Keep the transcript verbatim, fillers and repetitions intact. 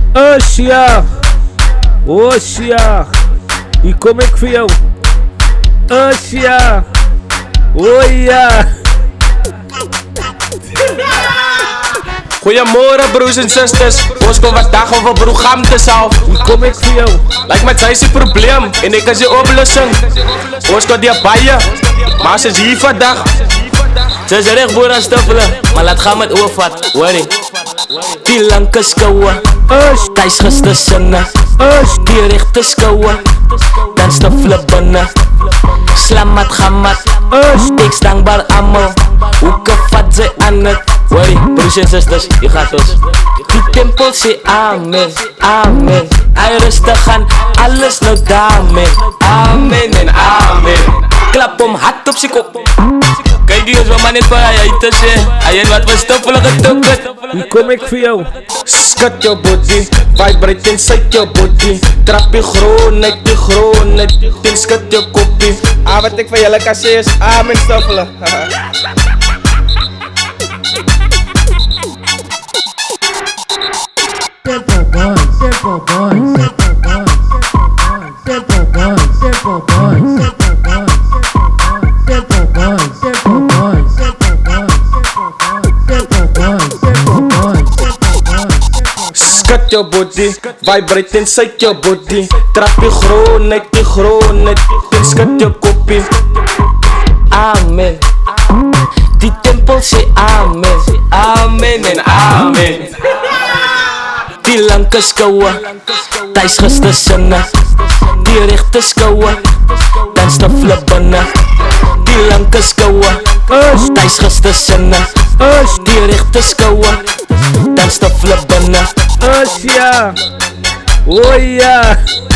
Oxia, oxia, e como é que fui eu? Oxia, oia. Goeiemorgen broers en zusters, ons kom vandaag over program te salf. E como é que fui eu? Lijkt met zij is het probleem en ik is je oplossing. Ons komt die bijen, maar ze is hier vandaag. Ze is recht boer aan stuffelen, maar laat gaan met oorvat, worry. Die lanke skouwen, thuis gestussenen. Die rechte skouwen, dan stuffelen binnen. Slamat gamat, ik dankbaar allemaal. Hoe vat ze aan het? Worry, broers en zusters, je gaat ons. Die tempel sê amen, amen. Hij rustig aan, alles nou daarmee. Amen en amen. Klap om hard op zijn kop. Kijk die is wat man niet van hij te zeggen. Hij is wat verstoffelen getukkerd. E como é que fui eu? Scut your body, vibrate inside your body. Trap je groen uit je groen uit. Ten scut je koppie. Ah, wat ik van jullie kan zeggen is amen stoffelen. Simple boy, simple boy, simple boy, simple boy, simple boy, simple boy, simple boy, simple boy, simple boy, simple boy, simple boy, simple boy. Scut your body, vibrate inside your body. Trap je groen uit je groen uit. Ten scut je koppie. Amen. Die tempel sê amen, amen en amen. Die lanke skouwen, thuis gestussenen. Die rechte skouwen, dan stuffelen binnen. Die lanke skouwen, thuis gestussenen. Die rechte skouwen, dan stuffelen binnen. Oxia, oia.